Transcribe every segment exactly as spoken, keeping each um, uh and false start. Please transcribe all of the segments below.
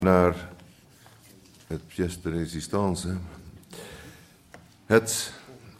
Naar het pièce de résistance. Het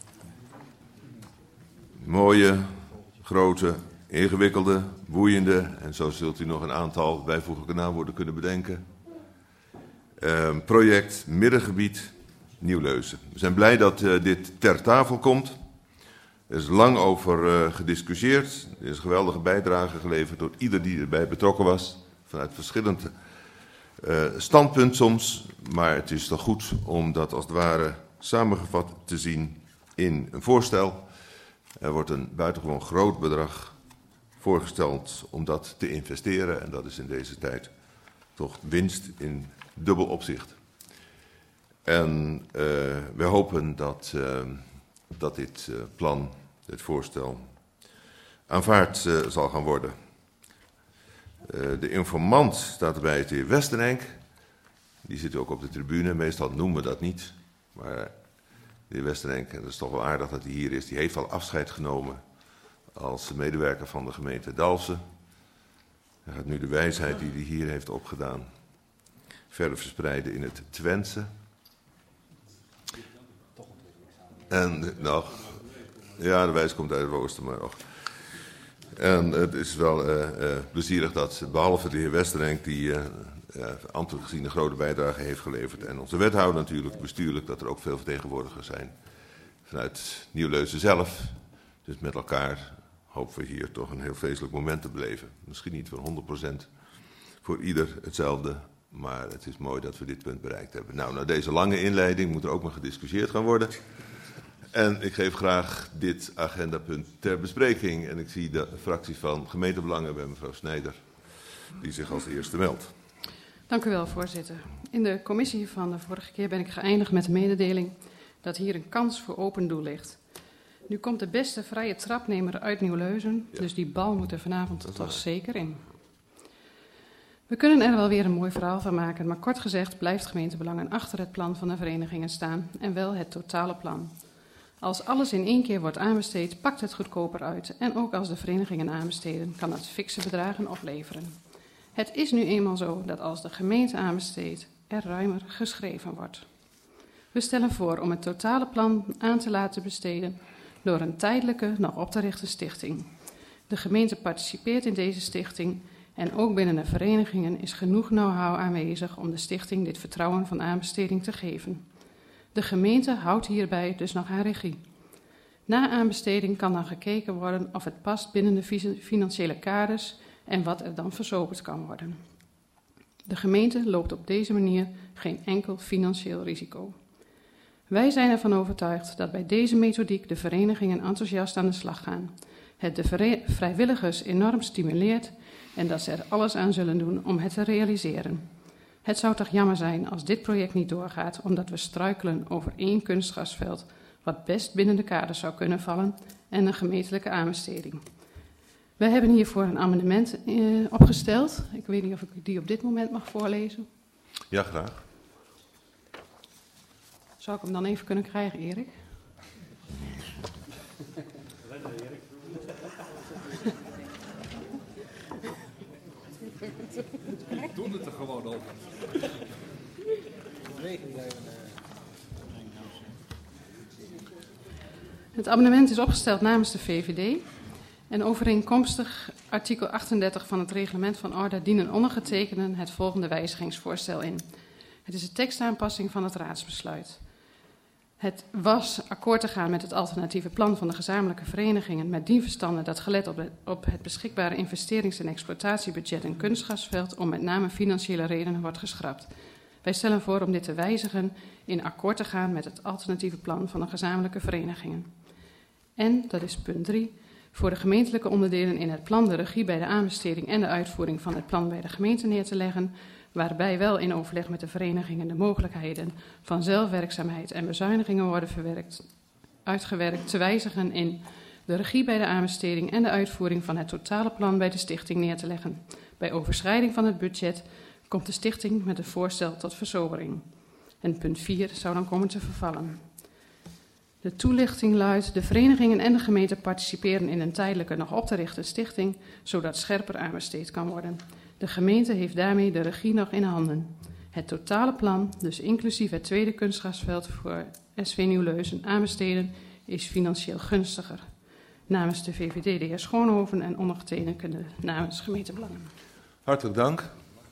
mooie, grote, ingewikkelde, boeiende, en zo zult u nog een aantal bijvoeglijke naamwoorden kunnen bedenken. Uh, project Middengebied Nieuw-Leusen. We zijn blij dat uh, dit ter tafel komt. Er is lang over uh, gediscussieerd. Er is een geweldige bijdrage geleverd door ieder die erbij betrokken was. Vanuit verschillende uh, standpunten soms. Maar het is toch goed om dat als het ware samengevat te zien in een voorstel. Er wordt een buitengewoon groot bedrag voorgesteld om dat te investeren. En dat is in deze tijd toch winst in dubbel opzicht. En uh, we hopen dat, uh, dat dit uh, plan, dit voorstel, aanvaard uh, zal gaan worden. Uh, de informant staat erbij, het de heer Westerenk. Die zit ook op de tribune. Meestal noemen we dat niet. Maar de heer Westerenk, en dat is toch wel aardig dat hij hier is, die heeft al afscheid genomen als medewerker van de gemeente Dalfsen. Hij gaat nu de wijsheid die hij hier heeft opgedaan verder verspreiden in het Twentse. En nog, ja, de wijs komt uit het oosten, maar nog. En het is wel uh, uh, plezierig dat, behalve de heer Westerenk, die uh, uh, ambtelijk gezien een grote bijdrage heeft geleverd, en onze wethouder natuurlijk, bestuurlijk, dat er ook veel vertegenwoordigers zijn vanuit Nieuw-Leusen zelf. Dus met elkaar hopen we hier toch een heel feestelijk moment te beleven. Misschien niet voor honderd procent voor ieder hetzelfde, maar het is mooi dat we dit punt bereikt hebben. Nou, na deze lange inleiding moet er ook maar gediscussieerd gaan worden. En ik geef graag dit agendapunt ter bespreking. En ik zie de fractie van gemeentebelangen bij mevrouw Snijder, die zich als eerste meldt. Dank u wel, voorzitter. In de commissie van de vorige keer ben ik geëindigd met de mededeling dat hier een kans voor open doel ligt. Nu komt de beste vrije trapnemer uit Nieuw-Leusen, ja. Dus die bal moet er vanavond toch waar. Zeker in. We kunnen er wel weer een mooi verhaal van maken, maar kort gezegd blijft gemeentebelangen achter het plan van de verenigingen staan en wel het totale plan. Als alles in één keer wordt aanbesteed, pakt het goedkoper uit. En ook als de verenigingen aanbesteden, kan dat fikse bedragen opleveren. Het is nu eenmaal zo dat als de gemeente aanbesteedt, er ruimer geschreven wordt. We stellen voor om het totale plan aan te laten besteden door een tijdelijke, nog op te richten stichting. De gemeente participeert in deze stichting en ook binnen de verenigingen is genoeg know-how aanwezig om de stichting dit vertrouwen van aanbesteding te geven. De gemeente houdt hierbij dus nog haar regie. Na aanbesteding kan dan gekeken worden of het past binnen de financiële kaders en wat er dan verzoperd kan worden. De gemeente loopt op deze manier geen enkel financieel risico. Wij zijn ervan overtuigd dat bij deze methodiek de verenigingen enthousiast aan de slag gaan. Het de vrijwilligers enorm stimuleert en dat ze er alles aan zullen doen om het te realiseren. Het zou toch jammer zijn als dit project niet doorgaat, omdat we struikelen over één kunstgrasveld, wat best binnen de kaders zou kunnen vallen, en een gemeentelijke aanbesteding. Wij hebben hiervoor een amendement eh, opgesteld. Ik weet niet of ik die op dit moment mag voorlezen. Ja, graag. Zou ik hem dan even kunnen krijgen, Erik? Ik doe het er gewoon over. Het amendement is opgesteld namens de V V D en overeenkomstig artikel achtendertig van het reglement van orde dienen ondergetekenden het volgende wijzigingsvoorstel in. Het is een tekstaanpassing van het raadsbesluit. Het was akkoord te gaan met het alternatieve plan van de gezamenlijke verenigingen met dien verstande dat gelet op het, op het beschikbare investerings- en exploitatiebudget een kunstgrasveld om met name financiële redenen wordt geschrapt. Wij stellen voor om dit te wijzigen in akkoord te gaan met het alternatieve plan van de gezamenlijke verenigingen. En, dat is punt drie, voor de gemeentelijke onderdelen in het plan de regie bij de aanbesteding en de uitvoering van het plan bij de gemeente neer te leggen, waarbij wel in overleg met de verenigingen de mogelijkheden van zelfwerkzaamheid en bezuinigingen worden verwerkt, uitgewerkt, te wijzigen in de regie bij de aanbesteding en de uitvoering van het totale plan bij de stichting neer te leggen. Bij overschrijding van het budget komt de stichting met een voorstel tot verzobering. En punt vier zou dan komen te vervallen. De toelichting luidt: de verenigingen en de gemeente participeren in een tijdelijke nog op te richten stichting, zodat scherper aanbesteed kan worden. De gemeente heeft daarmee de regie nog in handen. Het totale plan, dus inclusief het tweede kunstgrasveld voor S V Nieuw-Leuzen aanbesteden, is financieel gunstiger. Namens de V V D de heer Schoonhoven en ondergetekende namens gemeente Belangen. Hartelijk dank.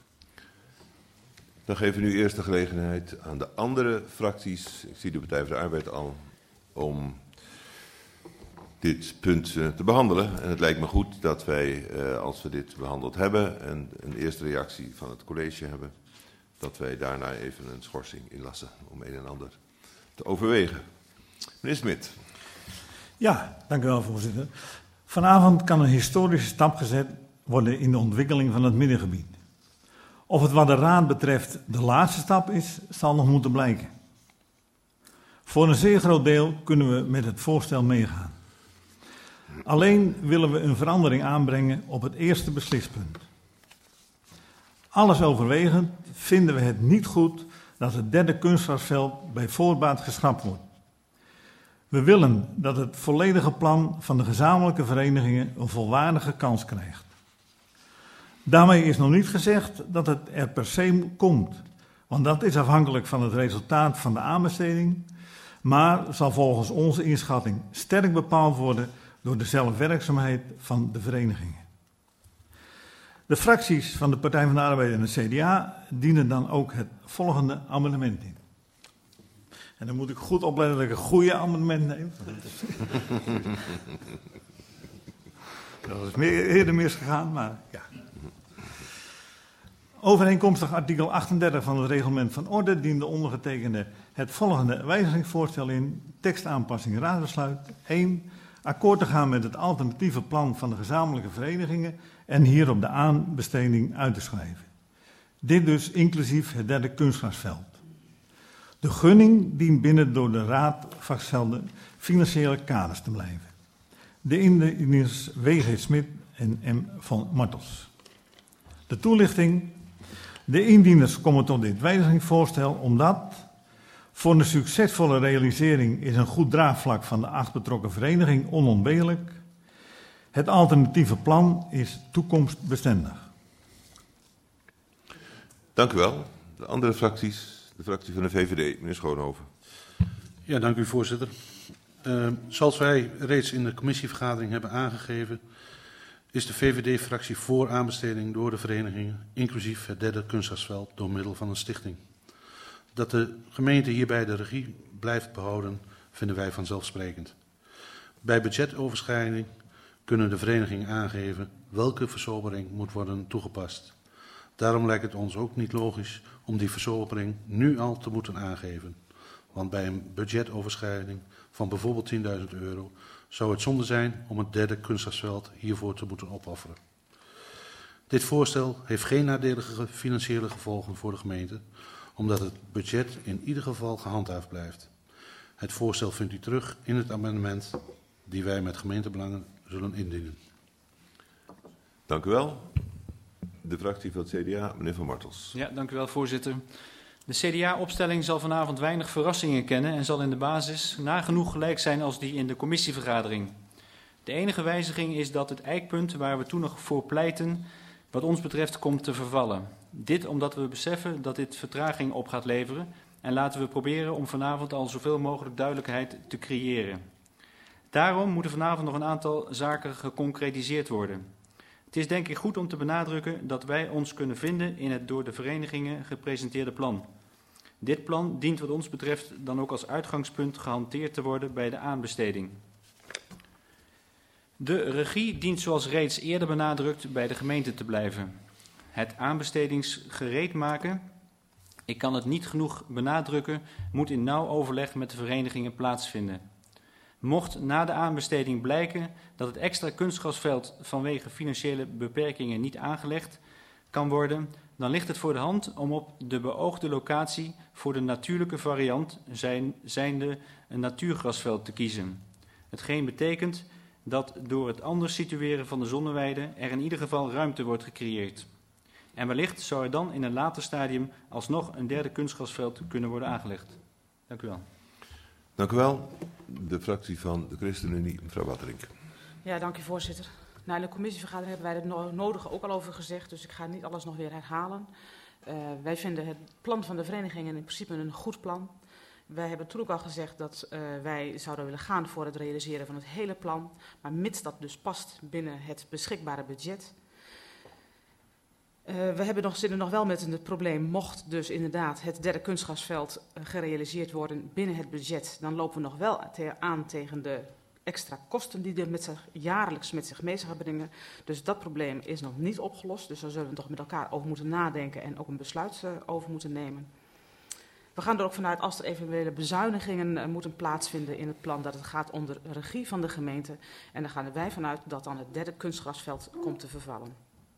Dan geven we nu eerst de gelegenheid aan de andere fracties, ik zie de Partij voor de Arbeid al, om dit punt uh, te behandelen. En het lijkt me goed dat wij, uh, als we dit behandeld hebben en een eerste reactie van het college hebben, dat wij daarna even een schorsing inlassen om een en ander te overwegen. Meneer Smit. Ja, dank u wel, voorzitter. Vanavond kan een historische stap gezet worden in de ontwikkeling van het middengebied. Of het wat de raad betreft de laatste stap is, zal nog moeten blijken. Voor een zeer groot deel kunnen we met het voorstel meegaan. Alleen willen we een verandering aanbrengen op het eerste beslispunt. Alles overwegend vinden we het niet goed dat het derde kunstgrasveld bij voorbaat geschrapt wordt. We willen dat het volledige plan van de gezamenlijke verenigingen een volwaardige kans krijgt. Daarmee is nog niet gezegd dat het er per se komt, want dat is afhankelijk van het resultaat van de aanbesteding, maar zal volgens onze inschatting sterk bepaald worden door de zelfwerkzaamheid van de verenigingen. De fracties van de Partij van de Arbeid en de C D A dienen dan ook het volgende amendement in. En dan moet ik goed opletten dat ik een goede amendement neem. Dat is meer, eerder misgegaan, maar ja. Overeenkomstig artikel achtendertig van het reglement van orde dient de ondergetekende het volgende wijzigingsvoorstel in. Tekstaanpassing raadsbesluit. één. Akkoord te gaan met het alternatieve plan van de gezamenlijke verenigingen en hierop de aanbesteding uit te schrijven. Dit dus inclusief het derde kunstgrasveld. De gunning dient binnen door de raad vastgestelde financiële kaders te blijven. De indieners W G Smit en M van Martels. De toelichting. De indieners komen tot dit wijzigingsvoorstel omdat voor een succesvolle realisering is een goed draagvlak van de acht betrokken vereniging onontbeerlijk. Het alternatieve plan is toekomstbestendig. Dank u wel. De andere fracties, de fractie van de V V D, meneer Schoonhoven. Ja, dank u voorzitter. Uh, zoals wij reeds in de commissievergadering hebben aangegeven, is de V V D-fractie voor aanbesteding door de verenigingen, inclusief het derde kunstgrasveld, door middel van een stichting. Dat de gemeente hierbij de regie blijft behouden, vinden wij vanzelfsprekend. Bij budgetoverschrijding kunnen de verenigingen aangeven welke versobering moet worden toegepast. Daarom lijkt het ons ook niet logisch om die versobering nu al te moeten aangeven. Want bij een budgetoverschrijding van bijvoorbeeld tienduizend euro zou het zonde zijn om het derde kunstgrasveld hiervoor te moeten opofferen. Dit voorstel heeft geen nadelige financiële gevolgen voor de gemeente, omdat het budget in ieder geval gehandhaafd blijft. Het voorstel vindt u terug in het amendement die wij met gemeentebelangen zullen indienen. Dank u wel. De fractie van het C D A, meneer Van Martels. Ja, dank u wel, voorzitter. De C D A-opstelling zal vanavond weinig verrassingen kennen en zal in de basis nagenoeg gelijk zijn als die in de commissievergadering. De enige wijziging is dat het eikpunt waar we toen nog voor pleiten, wat ons betreft, komt te vervallen. Dit omdat we beseffen dat dit vertraging op gaat leveren en laten we proberen om vanavond al zoveel mogelijk duidelijkheid te creëren. Daarom moeten vanavond nog een aantal zaken geconcretiseerd worden. Het is denk ik goed om te benadrukken dat wij ons kunnen vinden in het door de verenigingen gepresenteerde plan. Dit plan dient wat ons betreft dan ook als uitgangspunt gehanteerd te worden bij de aanbesteding. De regie dient zoals reeds eerder benadrukt bij de gemeente te blijven. Het aanbestedingsgereed maken, ik kan het niet genoeg benadrukken, moet in nauw overleg met de verenigingen plaatsvinden. Mocht na de aanbesteding blijken dat het extra kunstgrasveld vanwege financiële beperkingen niet aangelegd kan worden, dan ligt het voor de hand om op de beoogde locatie voor de natuurlijke variant zijn, zijnde een natuurgrasveld te kiezen. Hetgeen betekent dat door het anders situeren van de zonneweide er in ieder geval ruimte wordt gecreëerd. En wellicht zou er dan in een later stadium alsnog een derde kunstgrasveld kunnen worden aangelegd. Dank u wel. Dank u wel. De fractie van de ChristenUnie, mevrouw Watterink. Ja, dank u voorzitter. Nou, in de commissievergadering hebben wij het nodige ook al over gezegd, dus ik ga niet alles nog weer herhalen. Uh, wij vinden het plan van de verenigingen in principe een goed plan. Wij hebben toen ook al gezegd dat uh, wij zouden willen gaan voor het realiseren van het hele plan. Maar mits dat dus past binnen het beschikbare budget. Uh, we hebben nog, zitten nog wel met het probleem, mocht dus inderdaad het derde kunstgrasveld uh, gerealiseerd worden binnen het budget. Dan lopen we nog wel te, aan tegen de extra kosten die er met zich, jaarlijks met zich mee gaan brengen. Dus dat probleem is nog niet opgelost. Dus daar zullen we toch met elkaar over moeten nadenken en ook een besluit uh, over moeten nemen. We gaan er ook vanuit, als er eventuele bezuinigingen uh, moeten plaatsvinden in het plan, dat het gaat onder regie van de gemeente. En dan gaan wij vanuit dat dan het derde kunstgrasveld komt te vervallen.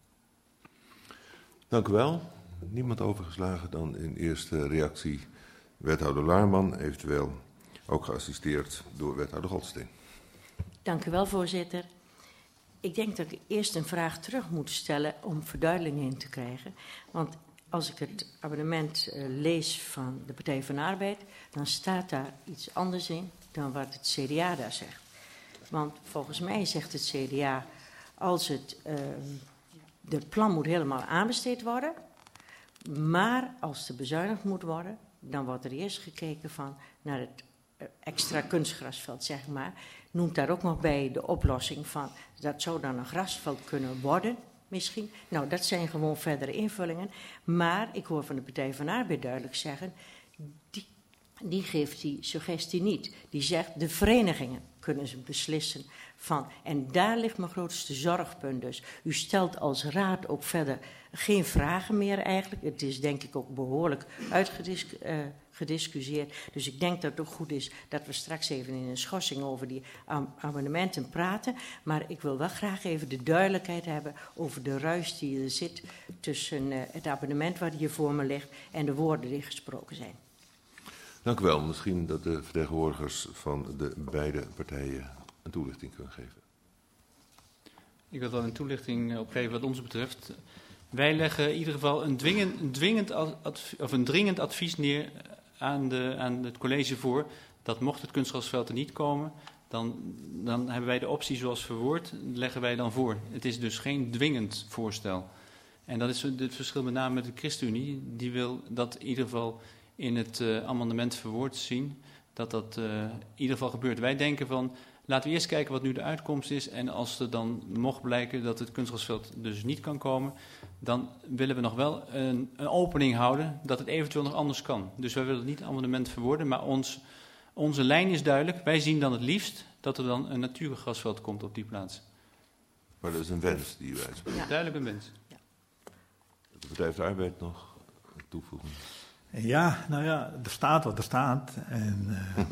Dank u wel. Niemand overgeslagen, dan in eerste reactie wethouder Laarman, eventueel ook geassisteerd door wethouder Goldsteen. Dank u wel, voorzitter. Ik denk dat ik eerst een vraag terug moet stellen om verduidelijking in te krijgen. Want als ik het abonnement uh, lees van de Partij van de Arbeid, dan staat daar iets anders in dan wat het C D A daar zegt. Want volgens mij zegt het C D A, als het uh, de plan moet helemaal aanbesteed worden, maar als er bezuinigd moet worden, dan wordt er eerst gekeken van naar het uh, extra kunstgrasveld, zeg maar. Noemt daar ook nog bij de oplossing van, dat zou dan een grasveld kunnen worden, misschien. Nou, dat zijn gewoon verdere invullingen. Maar ik hoor van de Partij van de Arbeid duidelijk zeggen, die, die geeft die suggestie niet. Die zegt, de verenigingen kunnen ze beslissen van. En daar ligt mijn grootste zorgpunt dus. U stelt als raad ook verder geen vragen meer eigenlijk. Het is denk ik ook behoorlijk uitgediscussieerd. Uh, dus ik denk dat het ook goed is dat we straks even in een schorsing over die am- amendementen praten. Maar ik wil wel graag even de duidelijkheid hebben over de ruis die er zit tussen uh, het amendement wat hier voor me ligt en de woorden die gesproken zijn. Dank u wel. Misschien dat de vertegenwoordigers van de beide partijen een toelichting kunnen geven. Ik wil wel een toelichting op geven wat ons betreft. Wij leggen in ieder geval een dwingend, een dwingend advies, of een dringend advies neer aan, de, aan het college voor, dat mocht het kunstgrasveld er niet komen, dan, dan hebben wij de optie zoals verwoord, leggen wij dan voor. Het is dus geen dwingend voorstel. En dat is het verschil met name met de ChristenUnie. Die wil dat in ieder geval in het uh, amendement verwoord zien, dat dat uh, in ieder geval gebeurt. Wij denken van, laten we eerst kijken wat nu de uitkomst is. En als er dan mocht blijken dat het kunstgrasveld dus niet kan komen, dan willen we nog wel een, een opening houden dat het eventueel nog anders kan. Dus wij willen niet het amendement verwoorden, maar ons, onze lijn is duidelijk. Wij zien dan het liefst dat er dan een natuurgrasveld komt op die plaats. Maar dat is een wens die u uitspreekt. Ja. Duidelijk een wens. Ja. De Partij van de Arbeid nog toevoegen? Ja, nou ja, er staat wat er staat. En uh,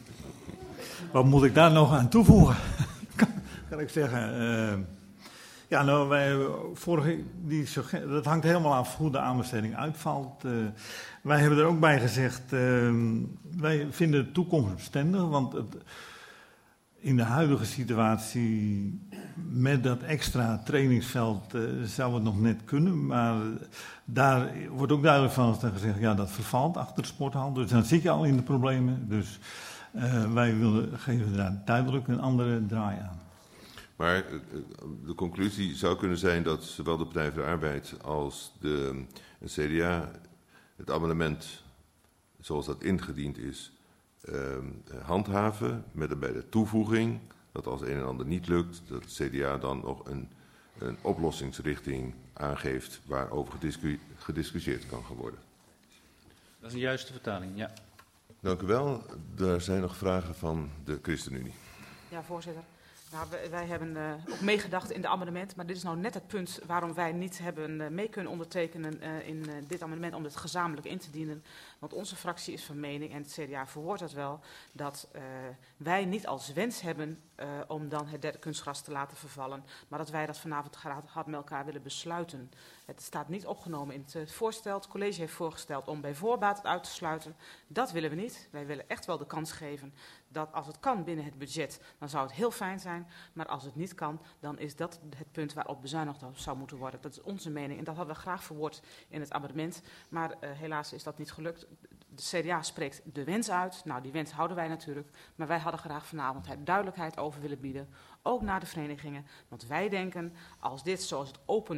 wat moet ik daar nog aan toevoegen? kan, kan ik zeggen. Uh, ja, nou, wij vorige, die, dat hangt helemaal af hoe de aanbesteding uitvalt. Uh, wij hebben er ook bij gezegd, uh, wij vinden de toekomst bestendig, want het, in de huidige situatie met dat extra trainingsveld uh, zou het nog net kunnen. Maar daar wordt ook duidelijk van gezegd, ja, dat vervalt achter de sporthal. Dus dan zit je al in de problemen. Dus uh, wij willen, geven daar duidelijk een andere draai aan. Maar de conclusie zou kunnen zijn dat zowel de Partij voor de Arbeid als de C D A het amendement, zoals dat ingediend is, uh, handhaven, met daarbij de toevoeging dat als een en ander niet lukt, dat het C D A dan nog een, een oplossingsrichting aangeeft waarover gediscu- gediscussieerd kan worden. Dat is een juiste vertaling, ja. Dank u wel. Er zijn nog vragen van de ChristenUnie. Ja, voorzitter. Nou, wij, wij hebben uh, ook meegedacht in de amendement, maar dit is nou net het punt waarom wij niet hebben uh, mee kunnen ondertekenen uh, in uh, dit amendement om het gezamenlijk in te dienen. Want onze fractie is van mening, en het C D A verwoordt dat wel, dat uh, wij niet als wens hebben uh, om dan het derde kunstgras te laten vervallen, maar dat wij dat vanavond had met elkaar willen besluiten. Het staat niet opgenomen in het voorstel. Het college heeft voorgesteld om bij voorbaat het uit te sluiten. Dat willen we niet. Wij willen echt wel de kans geven dat als het kan binnen het budget, dan zou het heel fijn zijn. Maar als het niet kan, dan is dat het punt waarop bezuinigd zou moeten worden. Dat is onze mening en dat hadden we graag verwoord in het amendement. Maar uh, helaas is dat niet gelukt. De C D A spreekt de wens uit. Nou, die wens houden wij natuurlijk. Maar wij hadden graag vanavond duidelijkheid over willen bieden. Ook naar de verenigingen. Want wij denken, als dit zoals het open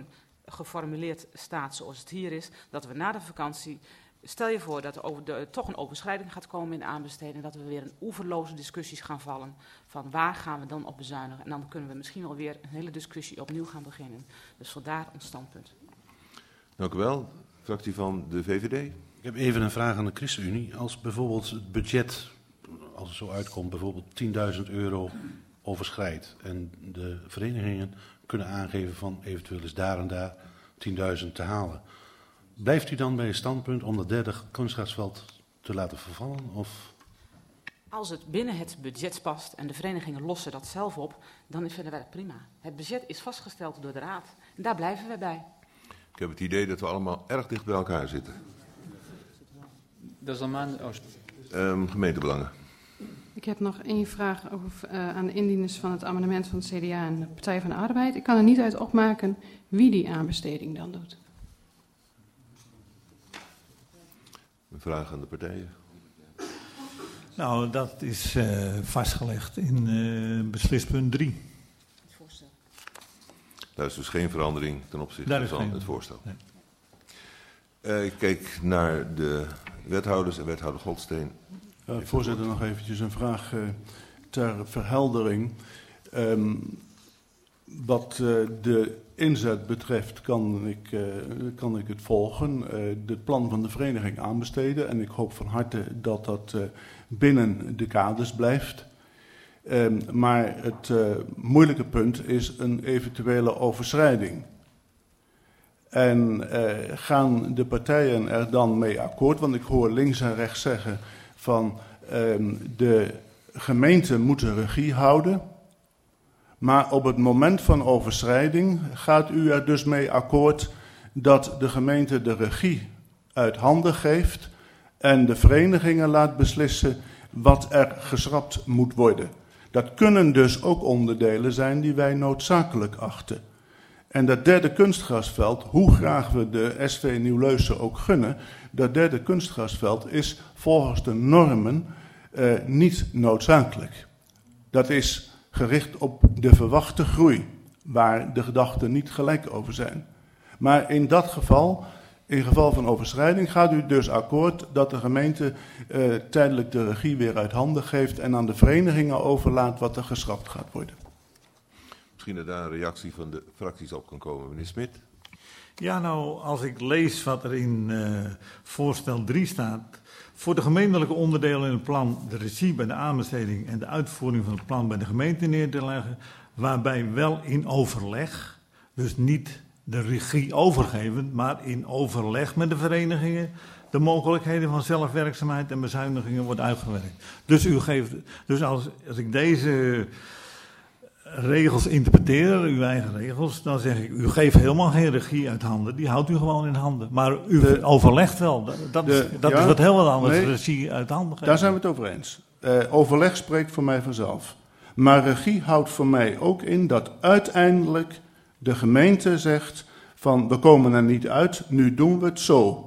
geformuleerd staat zoals het hier is, dat we na de vakantie, stel je voor dat er over de, toch een overschrijding gaat komen in de aanbesteding, dat we weer in oeverloze discussies gaan vallen van waar gaan we dan op bezuinigen. En dan kunnen we misschien wel weer een hele discussie opnieuw gaan beginnen. Dus vandaar ons standpunt. Dank u wel. Fractie van de V V D. Ik heb even een vraag aan de ChristenUnie. Als bijvoorbeeld het budget, als het zo uitkomt, bijvoorbeeld tienduizend euro overschrijdt en de verenigingen kunnen aangeven van eventueel is daar en daar tienduizend te halen. Blijft u dan bij het standpunt om dat derde kunstgrasveld te laten vervallen? Of? Als het binnen het budget past en de verenigingen lossen dat zelf op, dan vinden wij dat prima. Het budget is vastgesteld door de Raad en daar blijven wij bij. Ik heb het idee dat we allemaal erg dicht bij elkaar zitten. Dat is dan maand... Oh. Um, gemeentebelangen. Ik heb nog één vraag over, uh, aan de indieners van het amendement van het C D A en de Partij van de Arbeid. Ik kan er niet uit opmaken wie die aanbesteding dan doet. Een vraag aan de partijen. Nou, dat is uh, vastgelegd in uh, beslispunt drie. Het voorstel. Daar is dus geen verandering ten opzichte van geen... het voorstel. Nee. Uh, ik kijk naar de wethouders en wethouder Goldsteen. Uh, voorzitter, nog eventjes een vraag uh, ter verheldering. Um, wat uh, de inzet betreft kan ik, uh, kan ik het volgen. Uh, het plan van de vereniging aanbesteden. En ik hoop van harte dat dat uh, binnen de kaders blijft. Um, maar het uh, moeilijke punt is een eventuele overschrijding. En uh, gaan de partijen er dan mee akkoord? Want ik hoor links en rechts zeggen van um, de gemeente moet de regie houden. Maar op het moment van overschrijding gaat u er dus mee akkoord dat de gemeente de regie uit handen geeft en de verenigingen laat beslissen wat er geschrapt moet worden. Dat kunnen dus ook onderdelen zijn die wij noodzakelijk achten. En dat derde kunstgrasveld, hoe graag we de S V Nieuw-Leusen ook gunnen, dat derde kunstgrasveld is volgens de normen uh, niet noodzakelijk. Dat is gericht op de verwachte groei, waar de gedachten niet gelijk over zijn. Maar in dat geval, in geval van overschrijding, gaat u dus akkoord dat de gemeente uh, tijdelijk de regie weer uit handen geeft en aan de verenigingen overlaat wat er geschrapt gaat worden. Misschien dat daar een reactie van de fracties op kan komen. Meneer Smit. Ja, nou, als ik lees wat er in uh, voorstel drie staat. Voor de gemeentelijke onderdelen in het plan de regie bij de aanbesteding en de uitvoering van het plan bij de gemeente neer te leggen. Waarbij wel in overleg, dus niet de regie overgeven, maar in overleg met de verenigingen de mogelijkheden van zelfwerkzaamheid en bezuinigingen worden uitgewerkt. Dus u geeft, dus als, als ik deze regels interpreteer, uw eigen regels, dan zeg ik, u geeft helemaal geen regie uit handen, die houdt u gewoon in handen. Maar u de, overlegt wel, dat, dat, de, is, dat ja, is wat heel wat anders, nee, regie uit handen geven. Daar zijn we het over eens. Uh, overleg spreekt voor mij vanzelf. Maar regie houdt voor mij ook in dat uiteindelijk de gemeente zegt van we komen er niet uit, nu doen we het zo.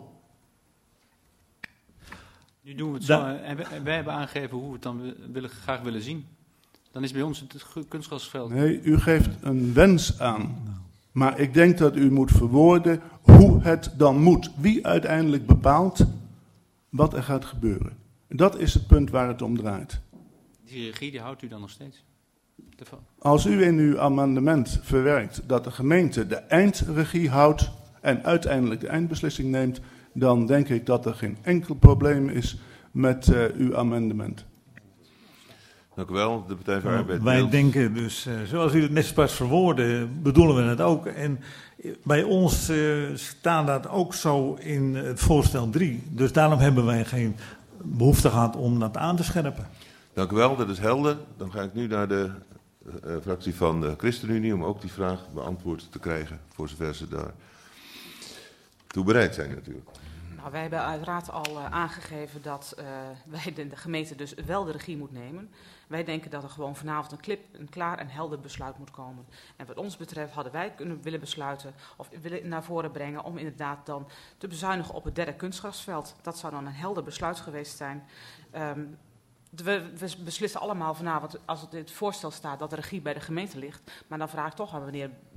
Nu doen we het zo en wij hebben aangegeven hoe we het dan willen, graag willen zien. Dan is bij ons het kunstgrasveld. Nee, u geeft een wens aan. Maar ik denk dat u moet verwoorden hoe het dan moet. Wie uiteindelijk bepaalt wat er gaat gebeuren. Dat is het punt waar het om draait. Die regie die houdt u dan nog steeds? Als u in uw amendement verwerkt dat de gemeente de eindregie houdt en uiteindelijk de eindbeslissing neemt, dan denk ik dat er geen enkel probleem is met uh, uw amendement. Dank u wel, de Partij voor de Arbeid. Wij denken dus, uh, zoals u het net pas verwoordde, bedoelen we het ook. En bij ons uh, staat dat ook zo in het voorstel drie. Dus daarom hebben wij geen behoefte gehad om dat aan te scherpen. Dank u wel, dat is helder. Dan ga ik nu naar de uh, fractie van de ChristenUnie om ook die vraag beantwoord te krijgen, voor zover ze daar toe bereid zijn natuurlijk. Nou, wij hebben uiteraard al uh, aangegeven dat uh, wij de, de gemeente dus wel de regie moet nemen. Wij denken dat er gewoon vanavond een, clip, een klaar en helder besluit moet komen. En wat ons betreft hadden wij kunnen willen besluiten of willen naar voren brengen om inderdaad dan te bezuinigen op het derde kunstgrasveld. Dat zou dan een helder besluit geweest zijn. Um, We, we beslissen allemaal vanavond, als het in het voorstel staat, dat de regie bij de gemeente ligt. Maar dan vraag ik toch aan meneer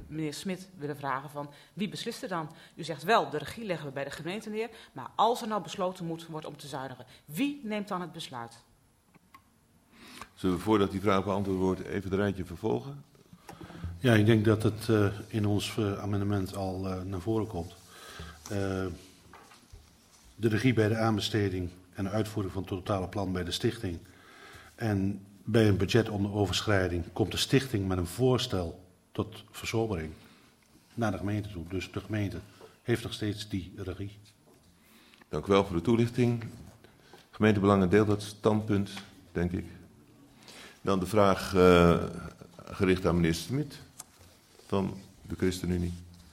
meneer Smit willen vragen van wie beslist er dan? U zegt wel, de regie leggen we bij de gemeente neer, maar als er nou besloten moet worden om te zuinigen, wie neemt dan het besluit? Zullen we voordat die vraag beantwoord wordt even het rijtje vervolgen? Ja, ik denk dat het uh, in ons uh, amendement al uh, naar voren komt. Uh, de regie bij de aanbesteding en de uitvoering van het totale plan bij de stichting. En bij een budgetoverschrijding komt de stichting met een voorstel tot versobering naar de gemeente toe. Dus de gemeente heeft nog steeds die regie. Dank u wel voor de toelichting. Gemeentebelangen deelt dat standpunt, denk ik. Dan de vraag uh, gericht aan meneer Smit van de ChristenUnie.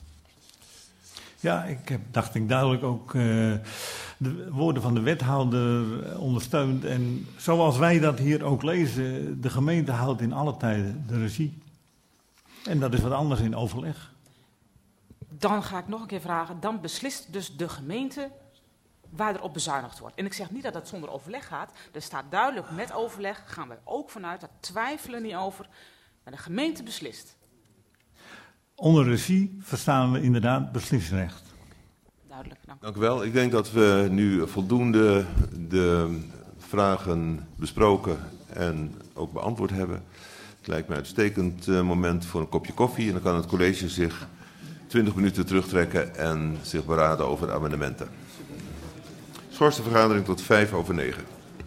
Ja, ik heb, dacht ik duidelijk ook uh, de woorden van de wethouder ondersteund. En zoals wij dat hier ook lezen, de gemeente houdt in alle tijden de regie. En dat is wat anders in overleg. Dan ga ik nog een keer vragen, dan beslist dus de gemeente waar er op bezuinigd wordt. En ik zeg niet dat dat zonder overleg gaat. Er staat duidelijk, met overleg gaan we ook vanuit, daar twijfelen niet over, maar de gemeente beslist. Onder regie verstaan we inderdaad beslissingsrecht. Duidelijk, dank u. Dank u wel. Ik denk dat we nu voldoende de vragen besproken en ook beantwoord hebben. Het lijkt mij een uitstekend moment voor een kopje koffie. En dan kan het college zich twintig minuten terugtrekken en zich beraden over de amendementen. Schors de vergadering tot vijf over negen.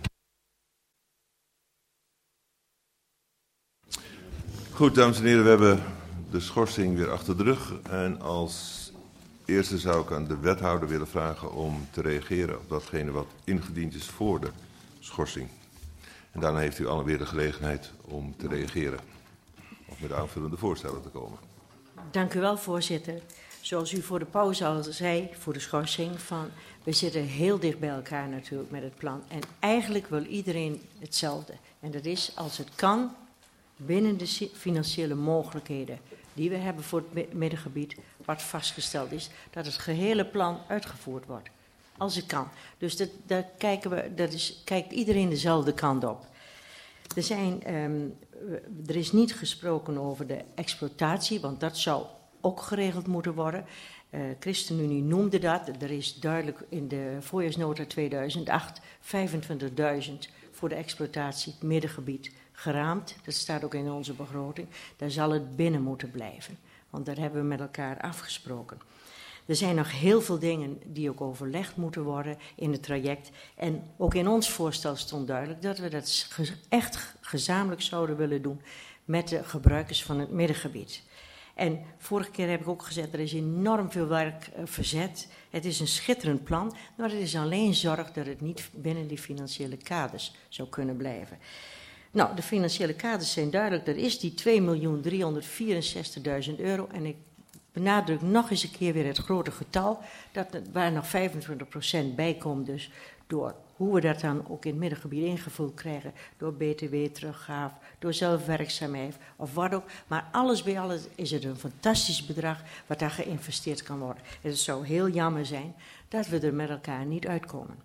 Goed, dames en heren, we hebben de schorsing weer achter de rug. En als eerste zou ik aan de wethouder willen vragen om te reageren op datgene wat ingediend is voor de schorsing. En daarna heeft u allen weer de gelegenheid om te reageren. Of met aanvullende voorstellen te komen. Dank u wel, voorzitter. Zoals u voor de pauze al zei, voor de schorsing, van we zitten heel dicht bij elkaar natuurlijk met het plan. En eigenlijk wil iedereen hetzelfde. En dat is, als het kan, binnen de financiële mogelijkheden die we hebben voor het middengebied, wat vastgesteld is, dat het gehele plan uitgevoerd wordt. Als het kan. Dus dat, daar kijken we, dat is, kijkt iedereen dezelfde kant op. Er, zijn, um, er is niet gesproken over de exploitatie, want dat zou ook geregeld moeten worden. Uh, ChristenUnie noemde dat. Er is duidelijk in de voorjaarsnota tweeduizend acht vijfentwintigduizend voor de exploitatie het middengebied geraamd. Dat staat ook in onze begroting. Daar zal het binnen moeten blijven. Want daar hebben we met elkaar afgesproken. Er zijn nog heel veel dingen die ook overlegd moeten worden in het traject. En ook in ons voorstel stond duidelijk dat we dat echt gezamenlijk zouden willen doen met de gebruikers van het middengebied. En vorige keer heb ik ook gezegd, er is enorm veel werk uh, verzet. Het is een schitterend plan, maar het is alleen zorg dat het niet binnen die financiële kaders zou kunnen blijven. Nou, de financiële kaders zijn duidelijk, dat is die twee miljoen driehonderdvierenzestigduizend euro. En ik benadruk nog eens een keer weer het grote getal, dat, waar nog vijfentwintig procent bij komt, dus door hoe we dat dan ook in het middengebied ingevuld krijgen, door B T W-teruggave, door zelfwerkzaamheid of wat ook. Maar alles bij alles is het een fantastisch bedrag wat daar geïnvesteerd kan worden. En het zou heel jammer zijn dat we er met elkaar niet uitkomen.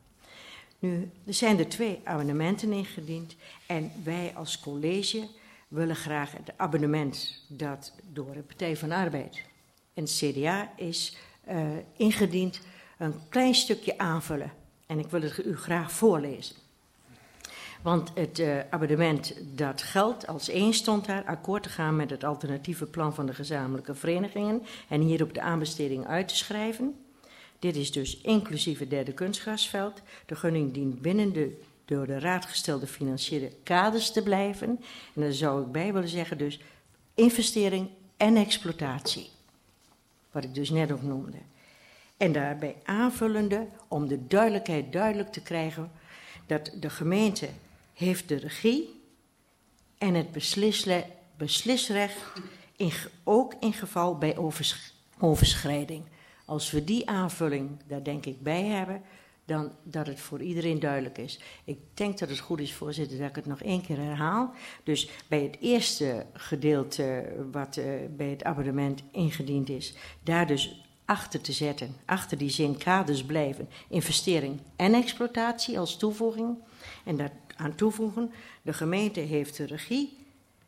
Nu, er zijn er twee abonnementen ingediend en wij als college willen graag het abonnement dat door de Partij van de Arbeid en het C D A is uh, ingediend een klein stukje aanvullen. En ik wil het u graag voorlezen. Want het uh, abonnement dat geldt, als één stond daar, akkoord te gaan met het alternatieve plan van de gezamenlijke verenigingen en hierop de aanbesteding uit te schrijven. Dit is dus inclusief het derde kunstgrasveld. De gunning dient binnen de door de raad gestelde financiële kaders te blijven. En daar zou ik bij willen zeggen dus investering en exploitatie. Wat ik dus net ook noemde. En daarbij aanvullende, om de duidelijkheid duidelijk te krijgen, dat de gemeente heeft de regie en het beslisle, beslisrecht, in, ook in geval bij overs, overschrijding. Als we die aanvulling daar denk ik bij hebben, dan dat het voor iedereen duidelijk is. Ik denk dat het goed is, voorzitter, dat ik het nog één keer herhaal. Dus bij het eerste gedeelte wat uh, bij het abonnement ingediend is, daar dus achter te zetten, achter die zin kaders blijven, investering en exploitatie als toevoeging. En daar aan toevoegen, de gemeente heeft de regie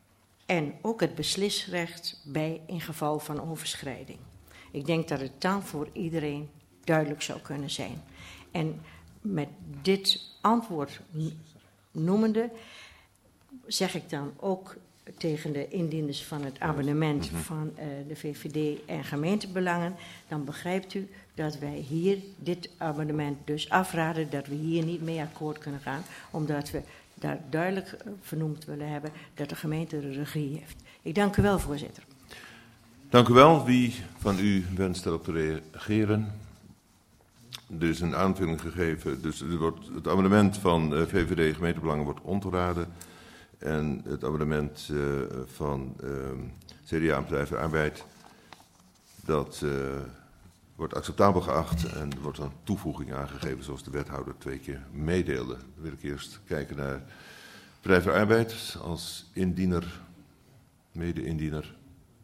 En ook het beslisrecht bij in geval van overschrijding. Ik denk dat het dan voor iedereen duidelijk zou kunnen zijn. En met dit antwoord noemende zeg ik dan ook tegen de indieners van het abonnement van uh, de V V D en gemeentebelangen, dan begrijpt u dat wij hier dit abonnement dus afraden, dat we hier niet mee akkoord kunnen gaan, omdat we daar duidelijk vernoemd willen hebben dat de gemeente de regie heeft. Ik dank u wel, voorzitter. Dank u wel. Wie van u wenst erop te reageren? Er is een aanvulling gegeven, dus er wordt, het amendement van uh, V V D gemeentebelangen wordt ontraden. En het amendement uh, van uh, C D A en Partij voor de Arbeid, dat uh, wordt acceptabel geacht en er wordt een toevoeging aangegeven zoals de wethouder twee keer meedeelde. Dan wil ik eerst kijken naar Partij voor de Arbeid als indiener, mede-indiener.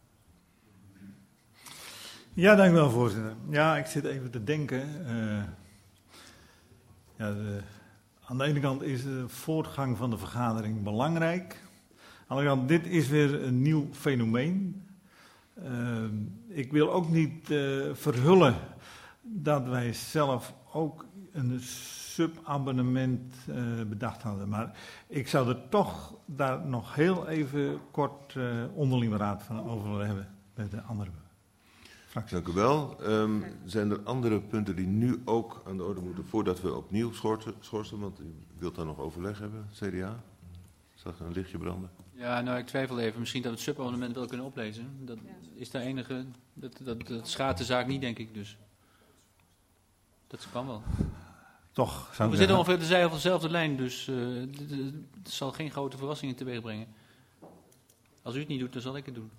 Ja, dank u wel, voorzitter. Ja, ik zit even te denken. Uh, ja, de, aan de ene kant is de voortgang van de vergadering belangrijk. Aan de andere kant, dit is weer een nieuw fenomeen. Uh, ik wil ook niet uh, verhullen dat wij zelf ook een subabonnement uh, bedacht hadden. Maar ik zou er toch daar nog heel even kort uh, onderling raad van over willen hebben met de andere fracties. Dank u wel. Um, zijn er andere punten die nu ook aan de orde moeten voordat we opnieuw schorsen? schorsen want u wilt daar nog overleg hebben, C D A? Zag er een lichtje branden? Ja, nou, ik twijfel even. Misschien dat we het subabonnement wel kunnen oplezen. Dat is daar enige. Dat, dat, dat schaadt de zaak niet, denk ik dus. Dat kan wel. Toch. We zitten ongeveer de zij op dezelfde lijn, dus uh, het zal geen grote verrassingen teweeg brengen. Als u het niet doet, dan zal ik het doen.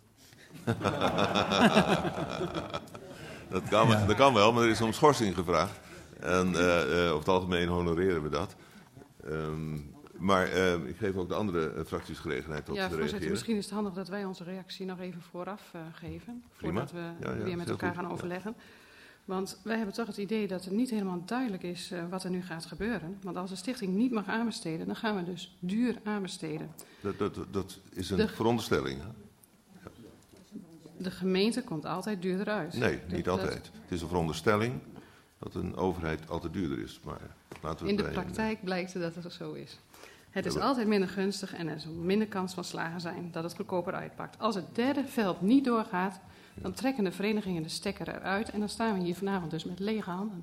dat, kan, ja. dat kan wel, maar er is om schorsing gevraagd. En uh, uh, over het algemeen honoreren we dat. Um, maar uh, ik geef ook de andere uh, fracties gelegenheid tot ja, te reageren. Voorzitter, misschien is het handig dat wij onze reactie nog even vooraf uh, geven. Voordat Prima. we ja, ja, weer met elkaar goed. gaan overleggen. Ja. Want wij hebben toch het idee dat het niet helemaal duidelijk is uh, wat er nu gaat gebeuren. Want als de stichting niet mag aanbesteden, dan gaan we dus duur aanbesteden. Dat, dat, dat is een de, veronderstelling. Hè? Ja. De gemeente komt altijd duurder uit. Nee, niet dat, altijd. Dat, het is een veronderstelling dat een overheid altijd duurder is. Maar laten we in het de bij, praktijk blijkt dat het zo is. Het is altijd minder gunstig en er zal minder kans van slagen zijn dat het goedkoper uitpakt. Als het derde veld niet doorgaat, dan trekken de verenigingen de stekker eruit en dan staan we hier vanavond dus met lege handen.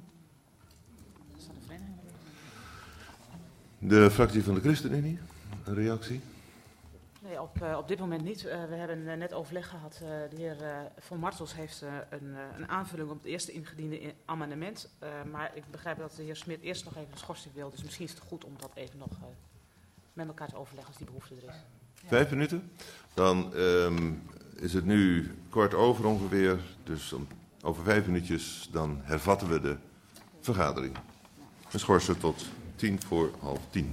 De fractie van de ChristenUnie, een reactie? Nee, op, uh, op dit moment niet. Uh, we hebben uh, net overleg gehad. Uh, de heer uh, Van Martels heeft uh, een, uh, een aanvulling op het eerste ingediende amendement. Uh, maar ik begrijp dat de heer Smit eerst nog even een schorsing wil. Dus misschien is het goed om dat even nog uh, met elkaar te overleggen als die behoefte er is. Ja. Vijf minuten? Dan um, is het nu kwart over ongeveer. Dus om, over vijf minuutjes dan hervatten we de vergadering. We schorsen tot tien voor half tien.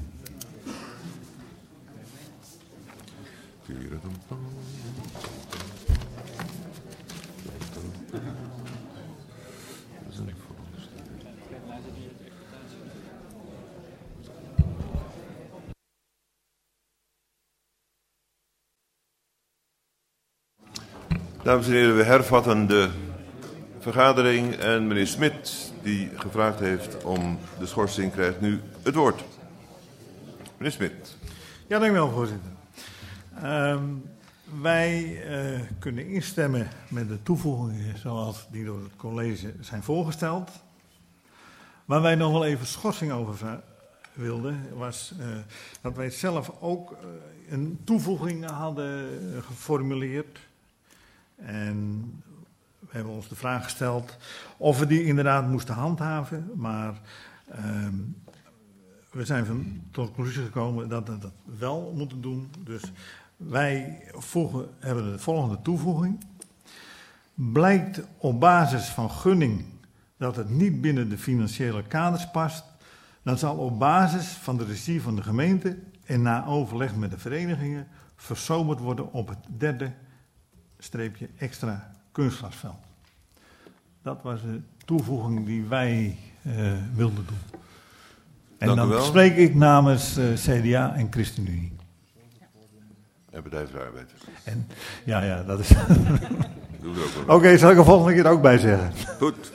Dames en heren, we hervatten de vergadering en meneer Smit, die gevraagd heeft om de schorsing, krijgt nu het woord. Meneer Smit. Ja, dank u wel, voorzitter. Um, wij uh, kunnen instemmen met de toevoegingen zoals die door het college zijn voorgesteld. Waar wij nog wel even schorsing over wilden, was uh, dat wij zelf ook uh, een toevoeging hadden geformuleerd. En we hebben ons de vraag gesteld of we die inderdaad moesten handhaven, maar um, we zijn van, tot de conclusie gekomen dat we dat wel moeten doen. Dus wij voegen, hebben de volgende toevoeging. Blijkt op basis van gunning dat het niet binnen de financiële kaders past, dan zal op basis van de regie van de gemeente en na overleg met de verenigingen versoberd worden op het derde streepje extra kunstgrasveld. Dat was de toevoeging die wij uh, wilden doen. En Dank dan spreek ik namens uh, C D A en ChristenUnie. En Partij voor de Arbeid. En, ja, ja, dat is... Oké, okay, zal ik er volgende keer ook bij zeggen. Goed.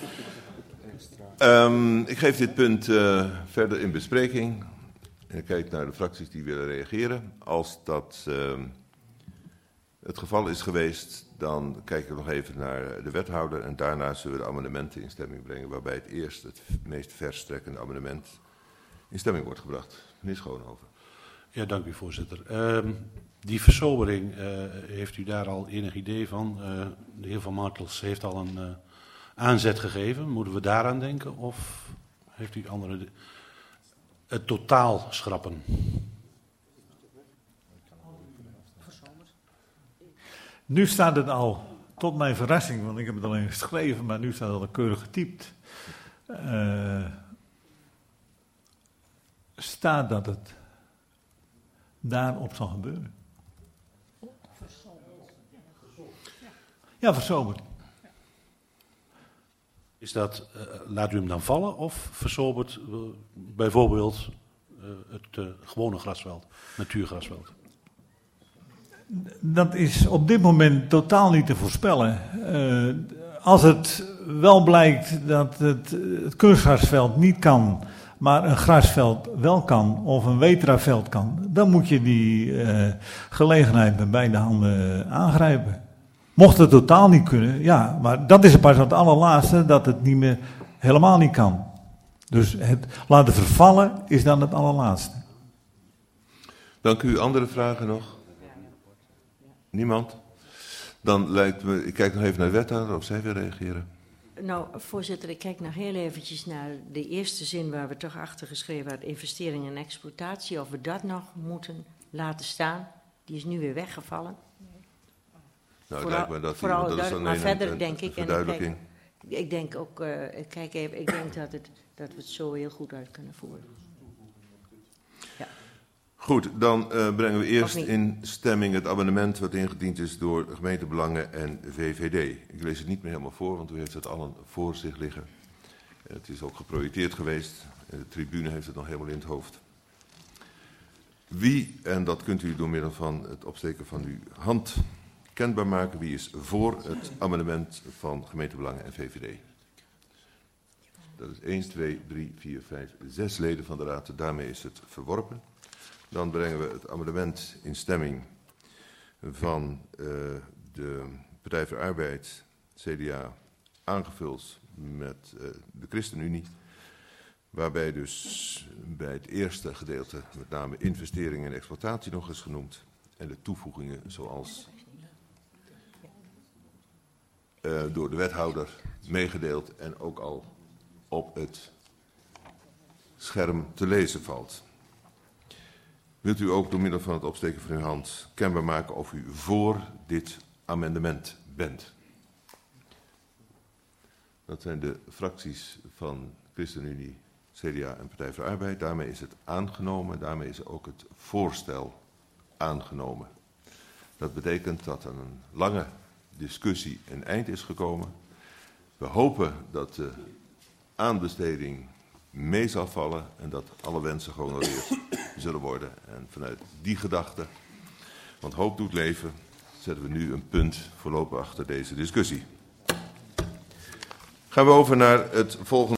Um, ik geef dit punt uh, verder in bespreking. En ik kijk naar de fracties die willen reageren. Als dat uh, het geval is geweest, dan kijk ik nog even naar de wethouder. En daarna zullen we de amendementen in stemming brengen, waarbij het eerst het meest verstrekkende amendement in stemming wordt gebracht. Meneer Schoonhoven. Ja, dank u voorzitter. Uh, die versobering, uh, heeft u daar al enig idee van? Uh, de heer Van Martels heeft al een uh, aanzet gegeven. Moeten we daaraan denken of heeft u andere... De... Het totaal schrappen? Nu staat het al, tot mijn verrassing, want ik heb het alleen geschreven, maar nu staat het al keurig getypt. Uh, staat dat het daarop zal gebeuren. Ja, verzomerd. Is dat, uh, laat u hem dan vallen of versobert uh, bijvoorbeeld uh, het uh, gewone grasveld, natuurgrasveld? Dat is op dit moment totaal niet te voorspellen. Uh, als het wel blijkt dat het, het kunstgrasveld niet kan, maar een grasveld wel kan of een wetraveld kan, dan moet je die uh, gelegenheid met beide handen aangrijpen. Mocht het totaal niet kunnen, ja, maar dat is pas het allerlaatste, dat het niet meer helemaal niet kan. Dus het laten vervallen is dan het allerlaatste. Dank u. Andere vragen nog? Niemand? Dan lijkt me, ik kijk nog even naar de wethouder of zij wil reageren. Nou, voorzitter, ik kijk nog heel eventjes naar de eerste zin waar we toch achter geschreven hadden, investering en exploitatie, of we dat nog moeten laten staan. Die is nu weer weggevallen. Nou, vooral, lijkt me dat, vooral dat is dan maar een, verder een, denk een ik, verduidelijking. En ik, denk, ik denk ook, uh, ik kijk even, ik denk dat, het, dat we het zo heel goed uit kunnen voeren. Ja. Goed, dan uh, brengen we eerst in stemming het amendement wat ingediend is door gemeentebelangen en V V D. Ik lees het niet meer helemaal voor, want u heeft het allen voor zich liggen. Het is ook geprojecteerd geweest. De tribune heeft het nog helemaal in het hoofd. Wie, en dat kunt u door middel van het opsteken van uw hand kenbaar maken, wie is voor het amendement van gemeentebelangen en V V D? Dat is één, twee, drie, vier, vijf, zes leden van de raad. Daarmee is het verworpen. Dan brengen we het amendement in stemming van uh, de Partij voor de Arbeid, C D A, aangevuld met uh, de ChristenUnie. Waarbij dus bij het eerste gedeelte met name investering en exploitatie nog is genoemd. En de toevoegingen zoals uh, door de wethouder meegedeeld en ook al op het scherm te lezen valt. Wilt u ook door middel van het opsteken van uw hand kenbaar maken of u voor dit amendement bent? Dat zijn de fracties van ChristenUnie, C D A en Partij voor de Arbeid. Daarmee is het aangenomen. Daarmee is ook het voorstel aangenomen. Dat betekent dat aan een lange discussie een eind is gekomen. We hopen dat de aanbesteding mee zal vallen en dat alle wensen gehonoreerd zullen worden. En vanuit die gedachte, want hoop doet leven, zetten we nu een punt voorlopig achter deze discussie. Gaan we over naar het volgende.